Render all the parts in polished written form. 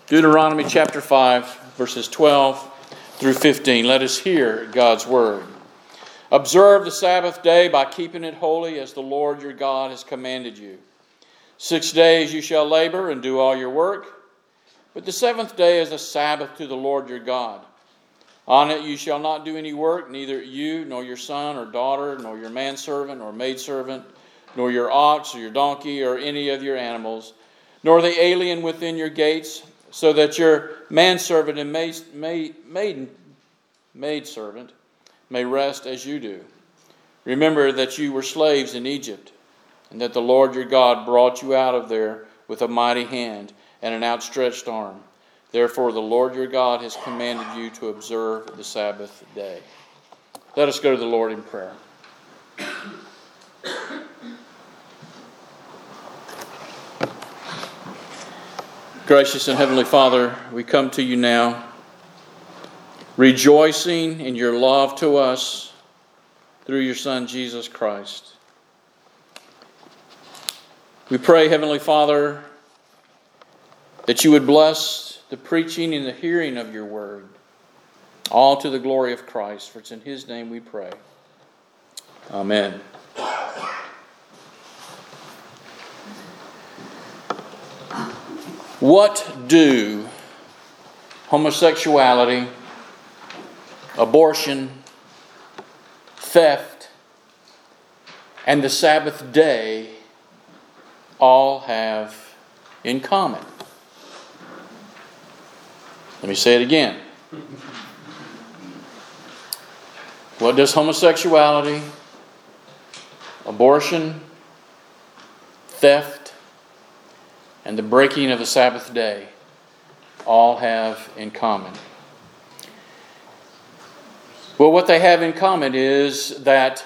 Deuteronomy chapter 5, verses 12 through 15. Let us hear God's word. Observe the Sabbath day by keeping it holy as the Lord your God has commanded you. 6 days you shall labor and do all your work, but the seventh day is a Sabbath to the Lord your God. On it you shall not do any work, neither you, nor your son or daughter, nor your manservant or maidservant, nor your ox or your donkey or any of your animals, nor the alien within your gates, so that your manservant and maidservant may rest as you do. Remember that you were slaves in Egypt, and that the Lord your God brought you out of there with a mighty hand and an outstretched arm. Therefore the Lord your God has commanded you to observe the Sabbath day. Let us go to the Lord in prayer. Gracious and Heavenly Father, we come to you now, rejoicing in your love to us through your Son, Jesus Christ. We pray, Heavenly Father, that you would bless the preaching and the hearing of your word, all to the glory of Christ, for it's in his name we pray. Amen. What do homosexuality, abortion, theft, and the Sabbath day all have in common? Let me say it again. What does homosexuality, abortion, theft, and the breaking of the Sabbath day all have in common? Well, what they have in common is that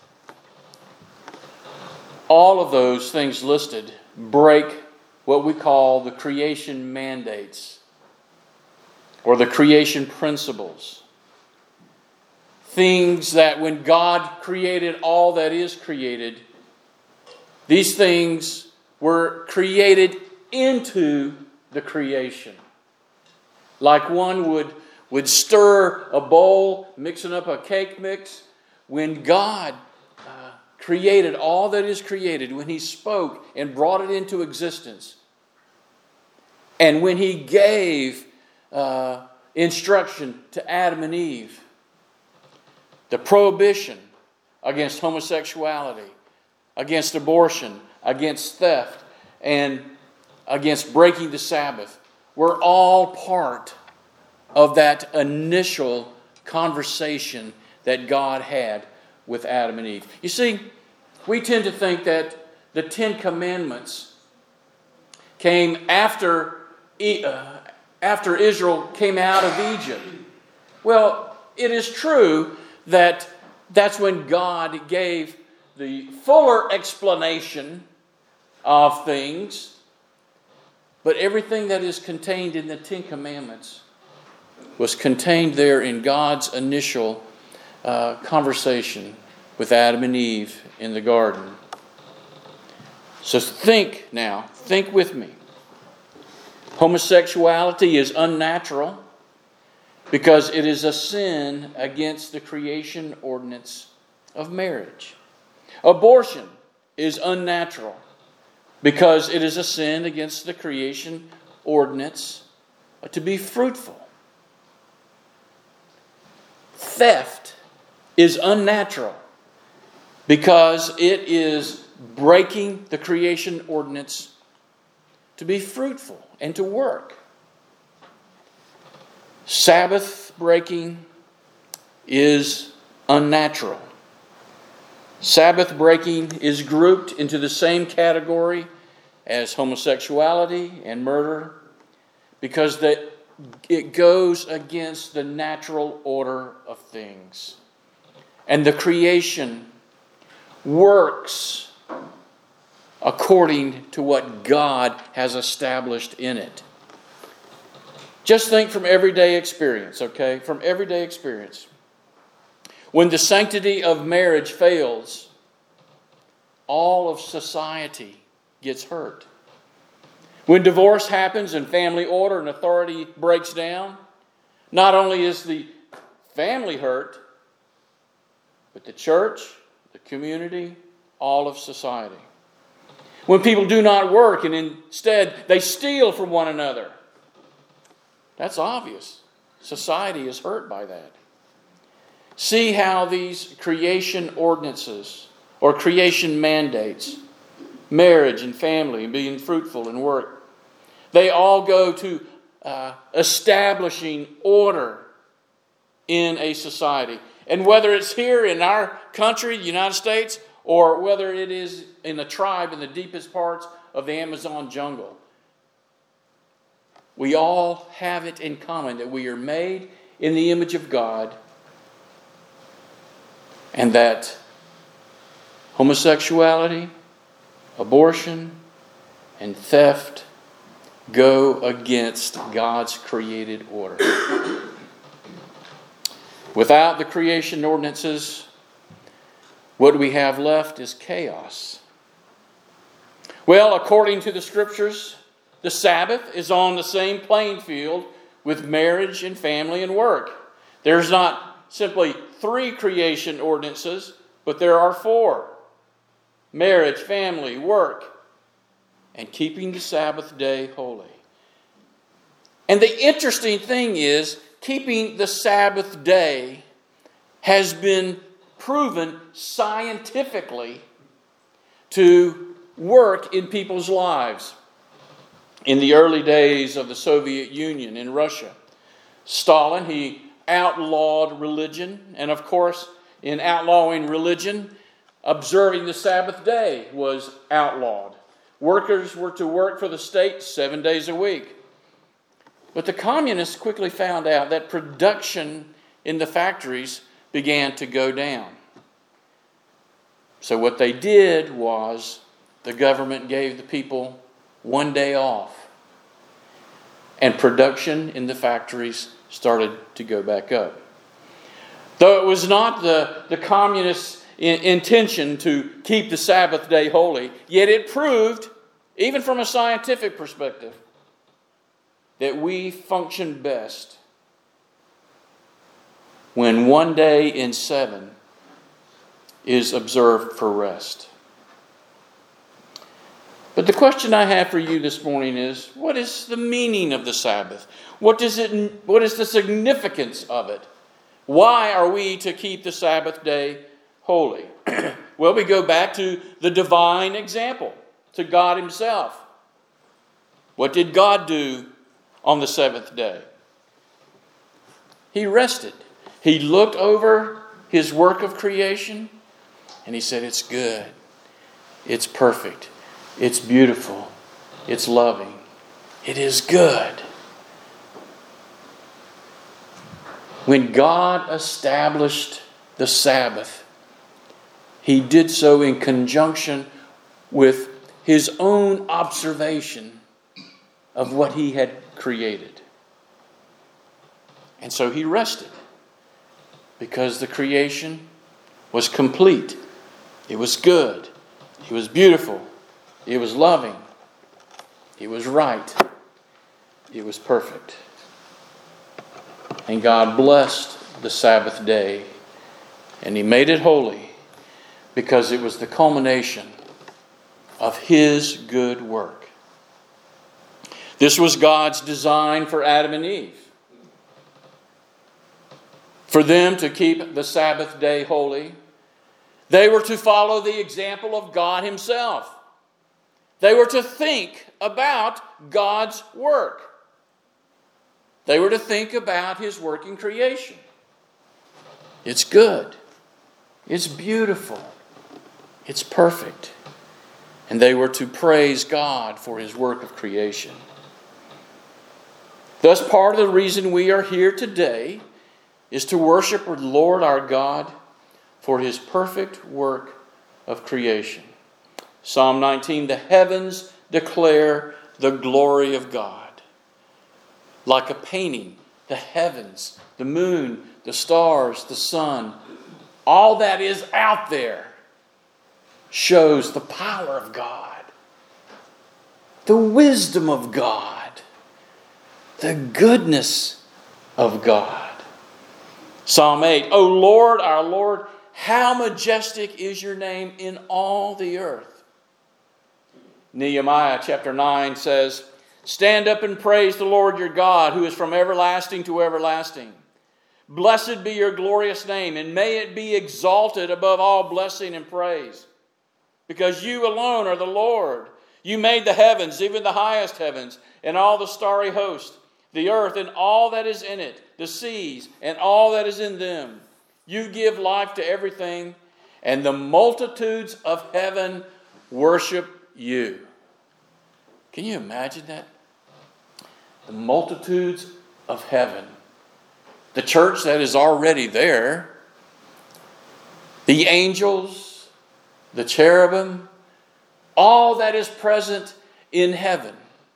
all of those things listed break what we call the creation mandates or the creation principles. Things that when God created all that is created, these things were created into the creation. Like one would stir a bowl, mixing up a cake mix. When God created all that is created, when he spoke and brought it into existence, and when he gave instruction to Adam and Eve, the prohibition against homosexuality, against abortion, against theft, and against breaking the Sabbath were all part of that initial conversation that God had with Adam and Eve. You see, we tend to think that the Ten Commandments came after Israel came out of Egypt. Well, it is true that that's when God gave the fuller explanation of things. But everything that is contained in the Ten Commandments was contained there in God's initial conversation with Adam and Eve in the garden. So think with me. Homosexuality is unnatural because it is a sin against the creation ordinance of marriage. Abortion is unnatural because it is a sin against the creation ordinance to be fruitful. Theft is unnatural because it is breaking the creation ordinance to be fruitful and to work. Sabbath breaking is unnatural. Sabbath breaking is grouped into the same category as homosexuality and murder because it goes against the natural order of things. And the creation works according to what God has established in it. Just think from everyday experience, okay? From everyday experience. When the sanctity of marriage fails, all of society gets hurt. When divorce happens and family order and authority breaks down, not only is the family hurt, but the church, the community, all of society. When people do not work and instead they steal from one another, that's obvious. Society is hurt by that. See how these creation ordinances or creation mandates, marriage and family, and being fruitful and work, they all go to establishing order in a society. And whether it's here in our country, the United States, or whether it is in a tribe in the deepest parts of the Amazon jungle, we all have it in common that we are made in the image of God, and that homosexuality, abortion, and theft go against God's created order. Without the creation ordinances, what we have left is chaos. Well, according to the Scriptures, the Sabbath is on the same playing field with marriage and family and work. There's not simply 3 creation ordinances, but there are 4. Marriage, family, work, and keeping the Sabbath day holy. And the interesting thing is, keeping the Sabbath day has been proven scientifically to work in people's lives. In the early days of the Soviet Union in Russia, Stalin, he outlawed religion. And of course, in outlawing religion, observing the Sabbath day was outlawed. Workers were to work for the state 7 days a week. But the communists quickly found out that production in the factories began to go down. So what they did was the government gave the people 1 day off. And production in the factories started to go back up. Though it was not the communists' intention to keep the Sabbath day holy, yet it proved, even from a scientific perspective, that we function best when 1 day in 7 is observed for rest. But the question I have for you this morning is, what is the meaning of the Sabbath? What is the significance of it? Why are we to keep the Sabbath day holy? Well, we go back to the divine example, to God Himself. What did God do on the 7th day? He rested. He looked over His work of creation and He said, it's good. It's perfect. It's beautiful. It's loving. It is good. When God established the Sabbath, He did so in conjunction with His own observation of what He had created. And so He rested because the creation was complete. It was good. It was beautiful. It was loving. It was right. It was perfect. And God blessed the Sabbath day, and He made it holy because it was the culmination of His good work. This was God's design for Adam and Eve. For them to keep the Sabbath day holy, they were to follow the example of God Himself. They were to think about God's work. They were to think about His work in creation. It's good. It's beautiful. It's perfect. And they were to praise God for His work of creation. Thus, part of the reason we are here today is to worship the Lord our God for His perfect work of creation. Psalm 19, the heavens declare the glory of God. Like a painting, the heavens, the moon, the stars, the sun, all that is out there shows the power of God. the wisdom of God, the goodness of God. Psalm 8, O Lord, our Lord, how majestic is your name in all the earth. Nehemiah chapter 9 says, stand up and praise the Lord your God, who is from everlasting to everlasting. Blessed be your glorious name, and may it be exalted above all blessing and praise. Because you alone are the Lord. You made the heavens, even the highest heavens, and all the starry host, the earth and all that is in it, the seas and all that is in them. You give life to everything, and the multitudes of heaven worship you. Can you imagine that? The multitudes of heaven. The church that is already there. The angels, the cherubim, all that is present in heaven.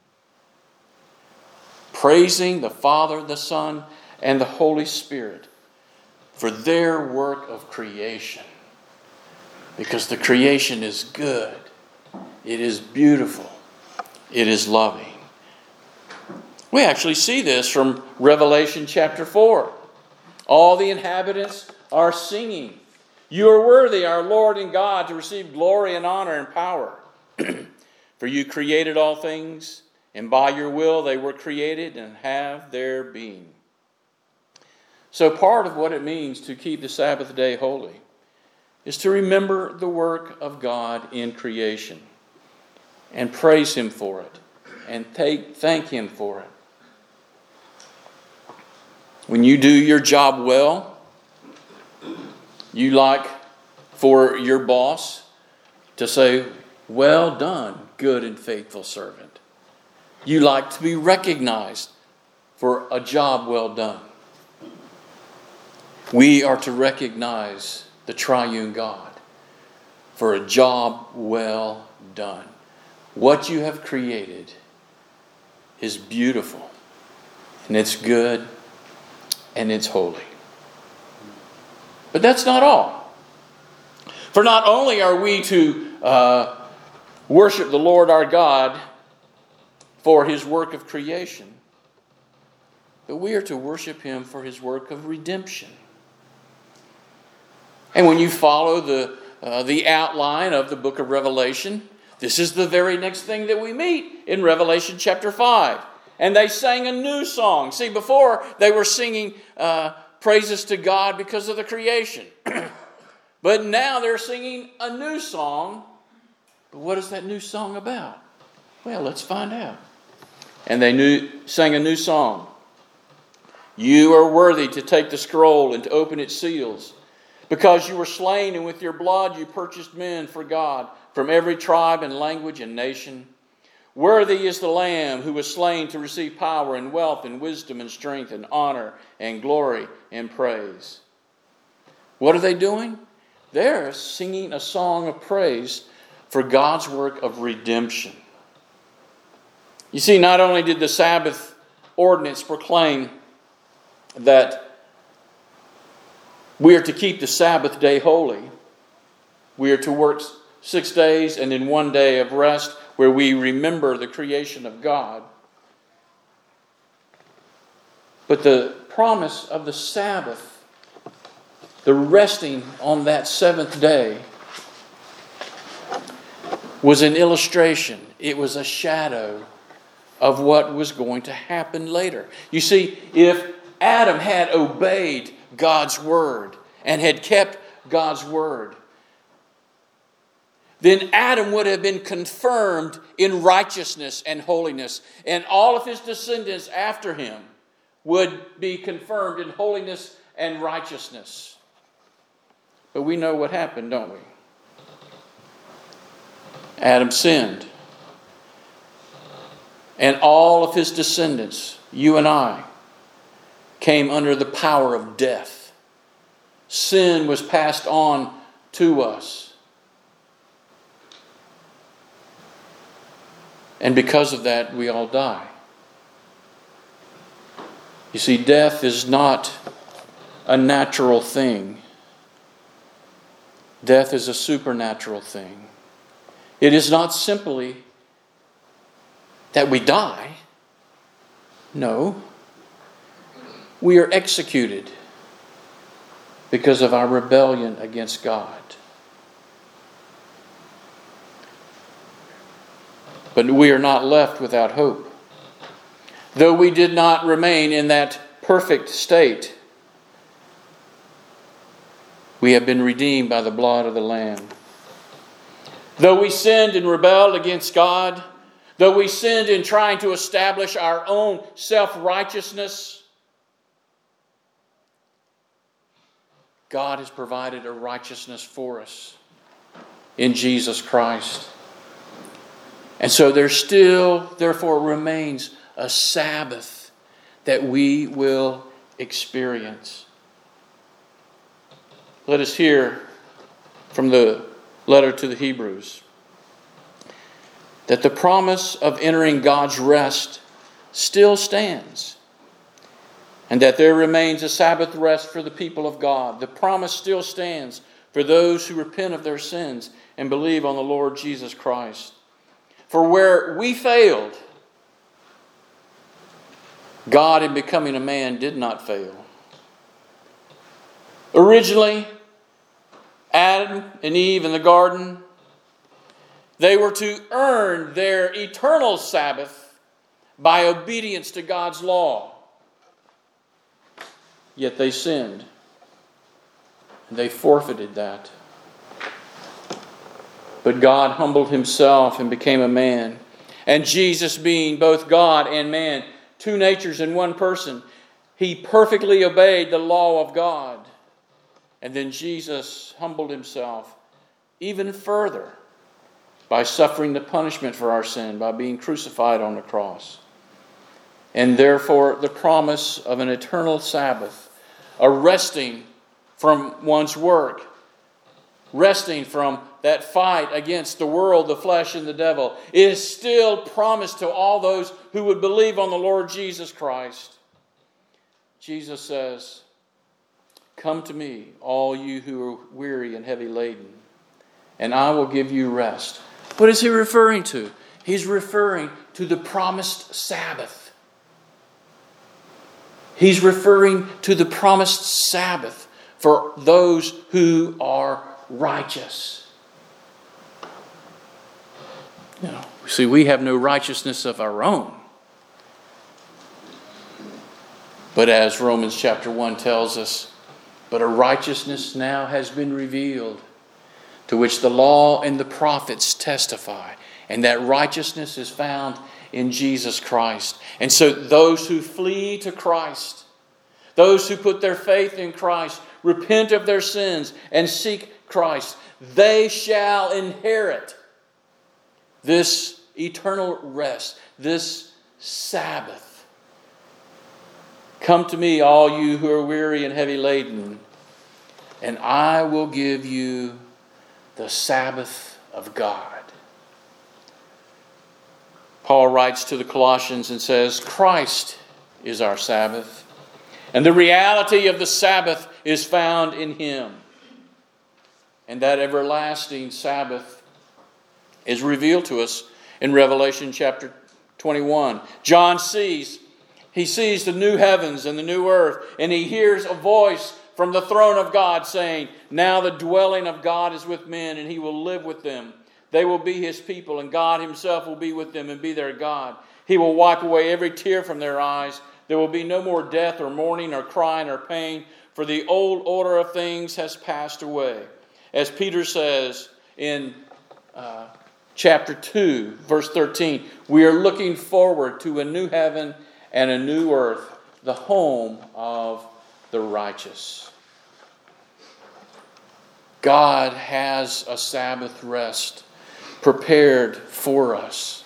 Praising the Father, the Son, and the Holy Spirit for their work of creation. Because the creation is good. It is beautiful. It is loving. We actually see this from Revelation chapter 4. All the inhabitants are singing, you are worthy, our Lord and God, to receive glory and honor and power. For you created all things, and by your will they were created and have their being. So part of what it means to keep the Sabbath day holy is to remember the work of God in creation and praise Him for it and thank Him for it. When you do your job well, you like for your boss to say, well done, good and faithful servant. You like to be recognized for a job well done. We are to recognize the triune God for a job well done. What you have created is beautiful, and it's good, and it's holy. But that's not all. For not only are we to worship the Lord our God for His work of creation, but we are to worship Him for His work of redemption. And when you follow the outline of the book of Revelation, this is the very next thing that we meet in Revelation chapter 5. And they sang a new song. See, before they were singing praises to God because of the creation. But now they're singing a new song. But what is that new song about? Well, let's find out. And they sang a new song. You are worthy to take the scroll and to open its seals. Because you were slain, and with your blood you purchased men for God from every tribe and language and nation. Worthy is the Lamb who was slain to receive power and wealth and wisdom and strength and honor and glory and praise. What are they doing? They're singing a song of praise for God's work of redemption. You see, not only did the Sabbath ordinance proclaim that we are to keep the Sabbath day holy, we are to work 6 days and then 1 day of rest where we remember the creation of God. But the promise of the Sabbath, the resting on that seventh day, was an illustration. It was a shadow of what was going to happen later. You see, if Adam had obeyed God's word and had kept God's word, then Adam would have been confirmed in righteousness and holiness, and all of his descendants after him would be confirmed in holiness and righteousness. But we know what happened, don't we? Adam sinned. And all of his descendants, you and I, came under the power of death. Sin was passed on to us. And because of that, we all die. You see, death is not a natural thing. Death is a supernatural thing. It is not simply that we die. No. We are executed because of our rebellion against God. But we are not left without hope. Though we did not remain in that perfect state, we have been redeemed by the blood of the Lamb. Though we sinned and rebelled against God, though we sinned in trying to establish our own self-righteousness, God has provided a righteousness for us in Jesus Christ. And so there still, therefore, remains a Sabbath that we will experience. Let us hear from the letter to the Hebrews that the promise of entering God's rest still stands, and that there remains a Sabbath rest for the people of God. The promise still stands for those who repent of their sins and believe on the Lord Jesus Christ. For where we failed, God in becoming a man did not fail. Originally, Adam and Eve in the garden, they were to earn their eternal Sabbath by obedience to God's law. Yet they sinned, and they forfeited that. But God humbled himself and became a man. And Jesus, being both God and man, two natures in one person, he perfectly obeyed the law of God. And then Jesus humbled himself even further by suffering the punishment for our sin, by being crucified on the cross. And therefore, the promise of an eternal Sabbath, a resting from one's work, resting from that fight against the world, the flesh, and the devil, is still promised to all those who would believe on the Lord Jesus Christ. Jesus says, "Come to me, all you who are weary and heavy laden, and I will give you rest." What is he referring to? He's referring to the promised Sabbath. He's referring to the promised Sabbath for those who are righteous. See, we have no righteousness of our own. But as Romans chapter 1 tells us, but a righteousness now has been revealed, to which the law and the prophets testify. And that righteousness is found in Jesus Christ. And so those who flee to Christ, those who put their faith in Christ, repent of their sins, and seek Christ, they shall inherit this eternal rest, this Sabbath. Come to me, all you who are weary and heavy laden, and I will give you the Sabbath of God. Paul writes to the Colossians and says, Christ is our Sabbath, and the reality of the Sabbath is found in Him. And that everlasting Sabbath is revealed to us in Revelation chapter 21. John sees the new heavens and the new earth, and he hears a voice from the throne of God saying, "Now the dwelling of God is with men, and He will live with them. They will be His people, and God Himself will be with them and be their God. He will wipe away every tear from their eyes. There will be no more death or mourning or crying or pain, for the old order of things has passed away." As Peter says in chapter 2, verse 13, we are looking forward to a new heaven and a new earth, the home of the righteous. God has a Sabbath rest prepared for us.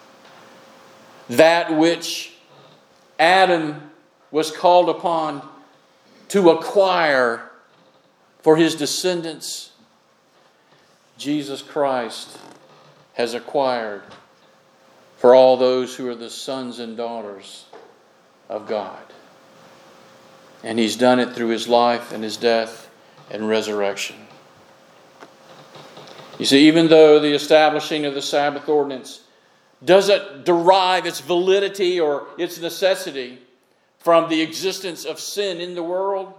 That which Adam was called upon to acquire for his descendants, Jesus Christ has acquired for all those who are the sons and daughters of God. And He's done it through His life and His death and resurrection. You see, even though the establishing of the Sabbath ordinance doesn't derive its validity or its necessity from the existence of sin in the world.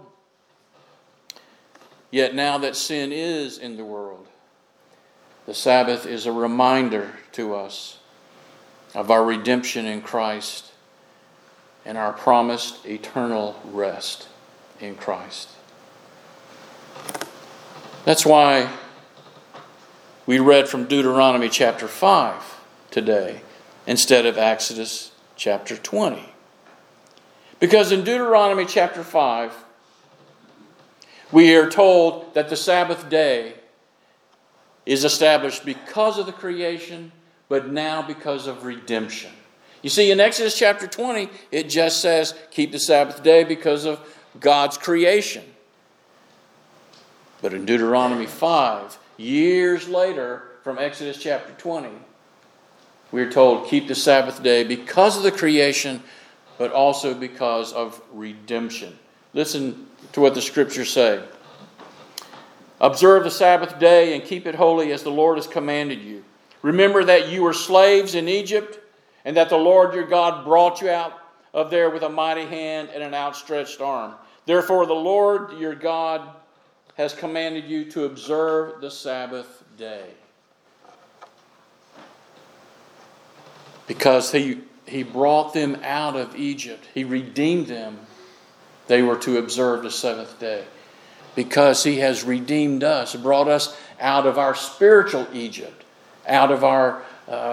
Yet now that sin is in the world, the Sabbath is a reminder to us of our redemption in Christ and our promised eternal rest in Christ. That's why we read from Deuteronomy chapter 5 today instead of Exodus chapter 20. Because in Deuteronomy chapter 5, we are told that the Sabbath day is established because of the creation, but now because of redemption. You see, in Exodus chapter 20, it just says, keep the Sabbath day because of God's creation. But in Deuteronomy 5, years later from Exodus chapter 20, we're told, keep the Sabbath day because of the creation, but also because of redemption. Listen to what the Scriptures say. Observe the Sabbath day and keep it holy as the Lord has commanded you. Remember that you were slaves in Egypt, and that the Lord your God brought you out of there with a mighty hand and an outstretched arm. Therefore the Lord your God has commanded you to observe the Sabbath day. Because he brought them out of Egypt. He redeemed them. They were to observe the seventh day. Because he has redeemed us, brought us out of our spiritual Egypt, out of our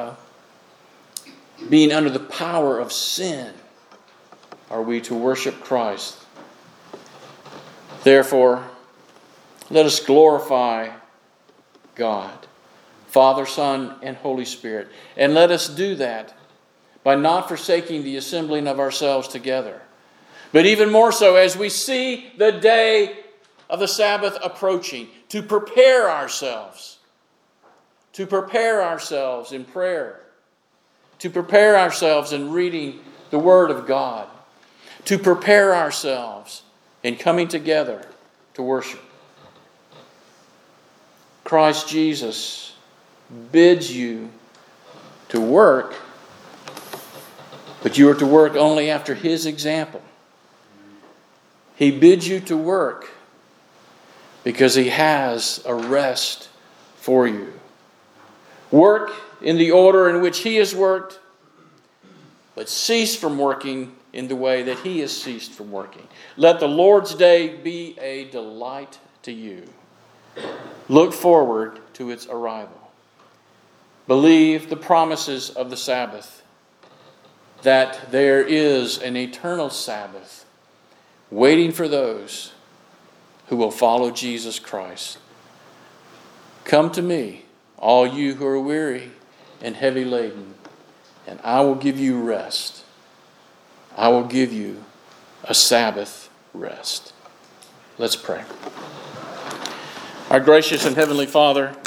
being under the power of sin, are we to worship Christ. Therefore, let us glorify God, Father, Son, and Holy Spirit. And let us do that by not forsaking the assembling of ourselves together. But even more so as we see the day of the Sabbath approaching, to prepare ourselves in prayer, to prepare ourselves in reading the Word of God, to prepare ourselves in coming together to worship. Christ Jesus bids you to work, but you are to work only after His example. He bids you to work because He has a rest for you. Work in the order in which He has worked, but cease from working in the way that He has ceased from working. Let the Lord's day be a delight to you. Look forward to its arrival. Believe the promises of the Sabbath, that there is an eternal Sabbath waiting for those who will follow Jesus Christ. Come to me, all you who are weary and heavy laden, and I will give you rest. I will give you a Sabbath rest. Let's pray. Our gracious and heavenly Father,